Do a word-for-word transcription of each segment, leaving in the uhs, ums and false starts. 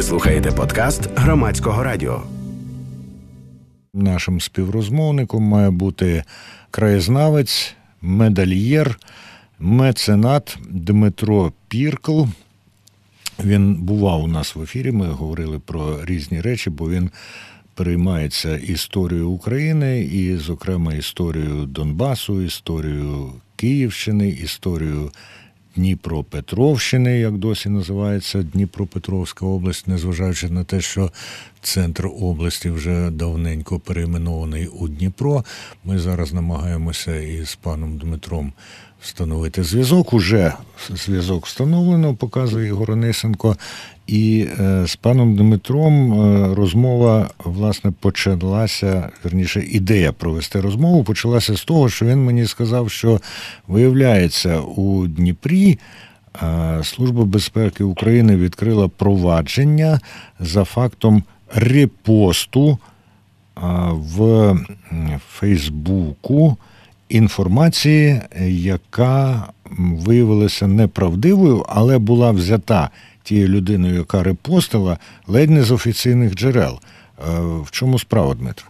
Ви слухаєте подкаст Громадського радіо. Нашим співрозмовником має бути краєзнавець, медальєр, меценат Дмитро Піркл. Він бував у нас в ефірі, ми говорили про різні речі, бо він переймається історією України і, зокрема, історією Донбасу, історією Київщини, історією Дніпропетровщини, як досі називається Дніпропетровська область, незважаючи на те, що центр області вже давненько перейменований у Дніпро. Ми зараз намагаємося із паном Дмитром встановити зв'язок. Уже зв'язок встановлено, показує Ігор Онисенко. І е, з паном Дмитром е, розмова, власне, почалася, вірніше, ідея провести розмову почалася з того, що він мені сказав, що, виявляється, у Дніпрі е, Служба безпеки України відкрила провадження за фактом репосту е, в Фейсбуку інформації, яка виявилася неправдивою, але була взята тією людиною, яка репостила, ледь не з офіційних джерел. В чому справа, Дмитро?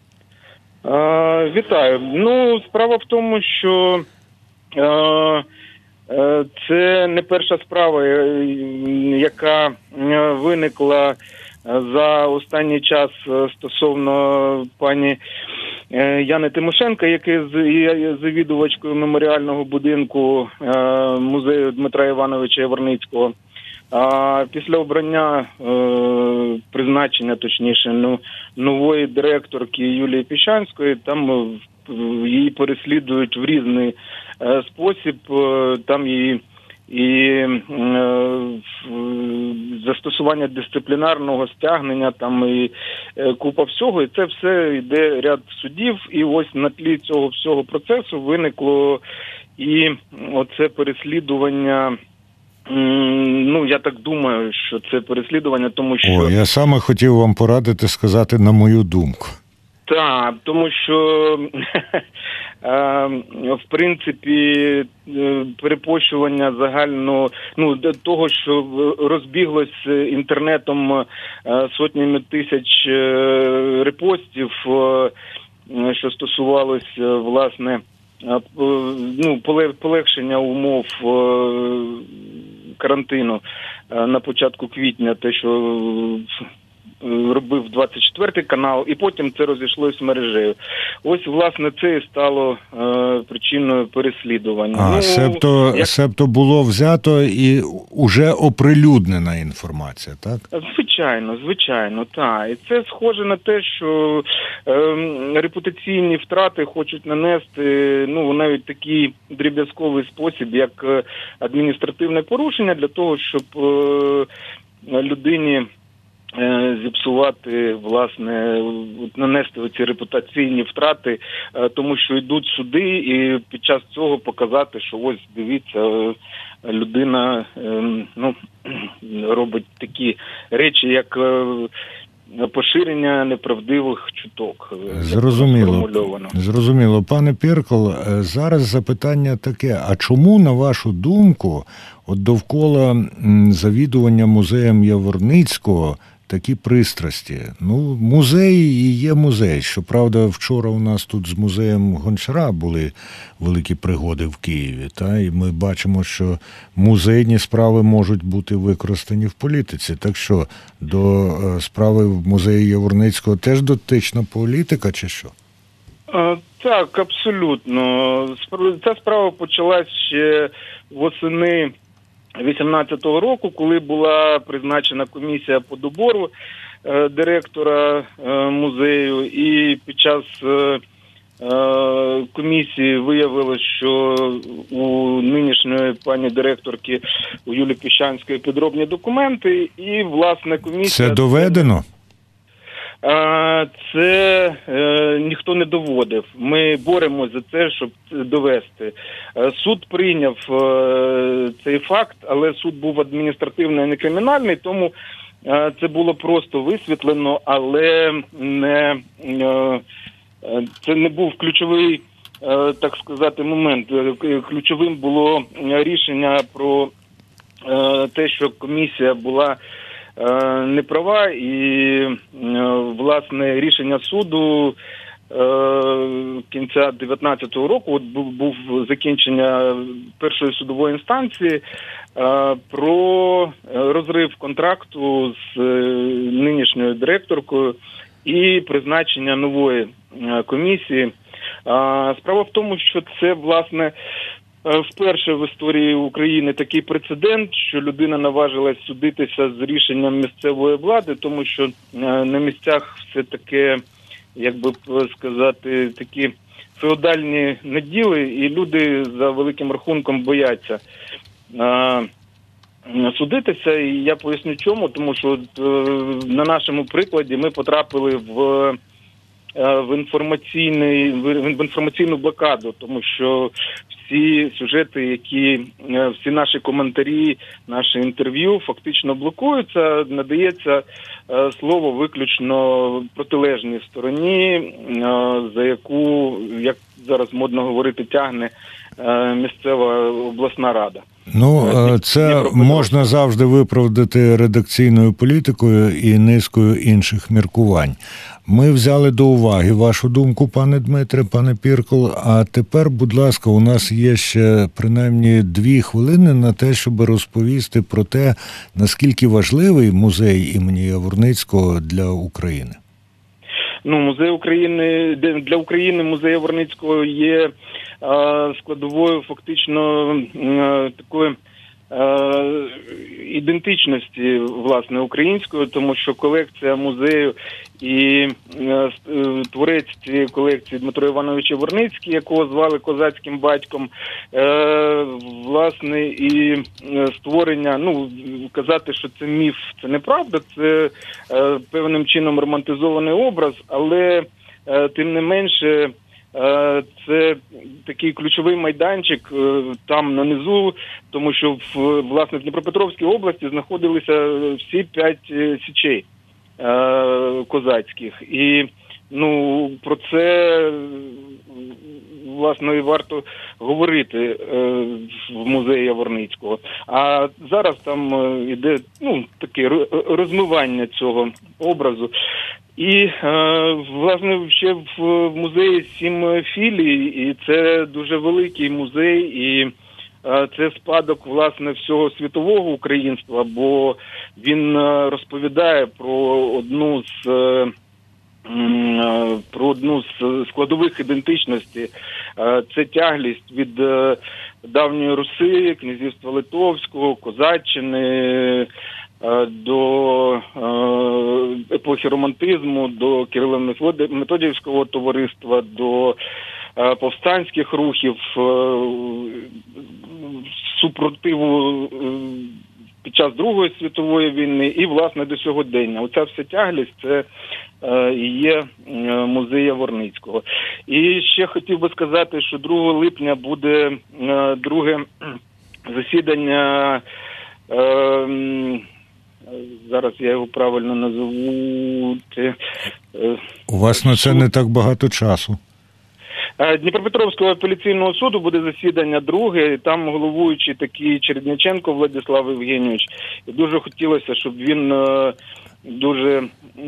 А, вітаю. Ну, справа в тому, що а, це не перша справа, яка виникла за останній час стосовно пані Яни Тимошенко, яка є завідувачкою меморіального будинку музею Дмитра Івановича Яворницького. А після обрання, е, призначення, точніше, ну, нової директорки Юлії Піщанської, там е, її переслідують в різний е, спосіб, е, там її і е, застосування дисциплінарного стягнення, там і е, купа всього, і це все йде ряд судів, і ось на тлі цього всього процесу виникло і оце переслідування. Ну, я так думаю, що це переслідування, тому що... О, я саме хотів вам порадити сказати «на мою думку». Так, тому що, в принципі, перепощування загально, ну, того, що розбіглось інтернетом сотнями тисяч репостів, що стосувалось, власне, ну, полегшення умов карантину на початку квітня, те, що робив двадцять четвертий канал, і потім це розійшлося мережею. Ось, власне, це і стало е, причиною переслідування. А, ну, себто, як... себто було взято і уже оприлюднена інформація, так? Звичайно, звичайно, так. І це схоже на те, що е, репутаційні втрати хочуть нанести, ну, навіть такий дріб'язковий спосіб, як адміністративне порушення, для того, щоб е, людині зіпсувати, власне, нанести оці репутаційні втрати, тому що йдуть суди, і під час цього показати, що ось, дивіться, людина, ну, робить такі речі, як поширення неправдивих чуток. Зрозуміло. Зрозуміло. Пане Піркл, зараз запитання таке, а чому, на вашу думку, от довкола завідування музеєм Яворницького такі пристрасті? Ну, музей і є музей. Щоправда, вчора у нас тут з музеєм Гончара були великі пригоди в Києві, та? І ми бачимо, що музейні справи можуть бути використані в політиці. Так що, до справи в музеї Яворницького теж дотична політика, чи що? Так, абсолютно. Ця справа почалась ще восени вісімнадцятого року, коли була призначена комісія по добору е, директора е, музею, і під час е, е, комісії виявилось, що у нинішньої пані директорки, у Юлії Піщанської, підробні документи, і, власне, комісія... Це доведено? Це е, ніхто не доводив. Ми боремося за це, щоб довести. Суд прийняв е, цей факт, але суд був адміністративний, а не кримінальний, тому е, це було просто висвітлено, але не, е, це не був ключовий, е, так сказати, момент. Ключовим було рішення про е, те, що комісія була не права, і, власне, рішення суду кінця дев'ятнадцятого року, от був, був закінчення першої судової інстанції про розрив контракту з нинішньою директоркою і призначення нової комісії. Справа в тому, що це, власне, вперше в історії України такий прецедент, що людина наважилась судитися з рішенням місцевої влади, тому що на місцях все таке, як би сказати, такі феодальні наділи, і люди за великим рахунком бояться судитися. І я поясню чому, тому що на нашому прикладі ми потрапили в в інформаційний в інформаційну блокаду, тому що всі сюжети, які всі наші коментарі, наші інтерв'ю фактично блокуються, надається слово виключно протилежній стороні, за яку, як зараз модно говорити, тягне місцева обласна рада. Ну, це можна завжди виправдати редакційною політикою і низкою інших міркувань. Ми взяли до уваги вашу думку, пане Дмитре, пане Піркл, а тепер, будь ласка, у нас є ще принаймні дві хвилини на те, щоб розповісти про те, наскільки важливий музей імені Яворницького для України. Ну, музей України, для України музей Яворницького є складовою фактично такої ідентичності, власне, української, тому що колекція музею і творець цієї колекції Дмитро Іванович Яворницький, якого звали козацьким батьком, власне, і створення, ну, казати, що це міф, це неправда, це певним чином романтизований образ, але тим не менше це такий ключовий майданчик там нанизу, тому що в, власне, в Дніпропетровській області знаходилися всі п'ять січей козацьких. І, ну, про це, власне, і варто говорити в музеї Яворницького. А зараз там іде, ну, таке розмивання цього образу. І, власне, ще в музеї сім філій, і це дуже великий музей, і це спадок, власне, всього світового українства, бо він розповідає про одну з про одну з складових ідентичності. Це тяглість від давньої Руси, князівства Литовського, Козаччини, до епохи романтизму, до Кирило-Методіївського товариства, до повстанських рухів, супротиву під час Другої світової війни і, власне, до сьогодення. Оця вся тяглість – це і є музей Яворницького. І ще хотів би сказати, що другого липня буде друге засідання, зараз я його правильно назову. У вас на це не так багато часу. Дніпропетровського апеляційного суду буде засідання друге, там головуючий такий Чередниченко Владислав Євгенійович. І дуже хотілося, щоб він дуже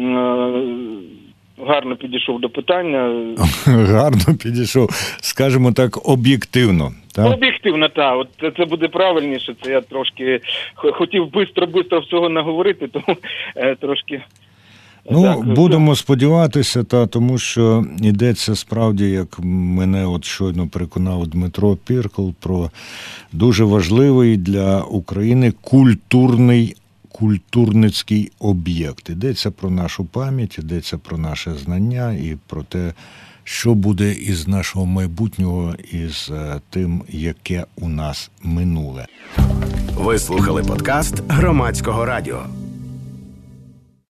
гарно підійшов до питання. Гарно підійшов, скажімо так, об'єктивно. Так? Об'єктивно, так. От це, це буде правильніше. Це я трошки хотів швидко-швидко всього наговорити, тому е, трошки... Ну, так, будемо сподіватися, та, тому що йдеться справді, як мене от щойно переконав Дмитро Піркл, про дуже важливий для України культурний, культурницький об'єкт. Йдеться про нашу пам'ять, йдеться про наше знання і про те, що буде із нашого майбутнього, із тим, яке у нас минуле. Ви слухали подкаст Громадського радіо.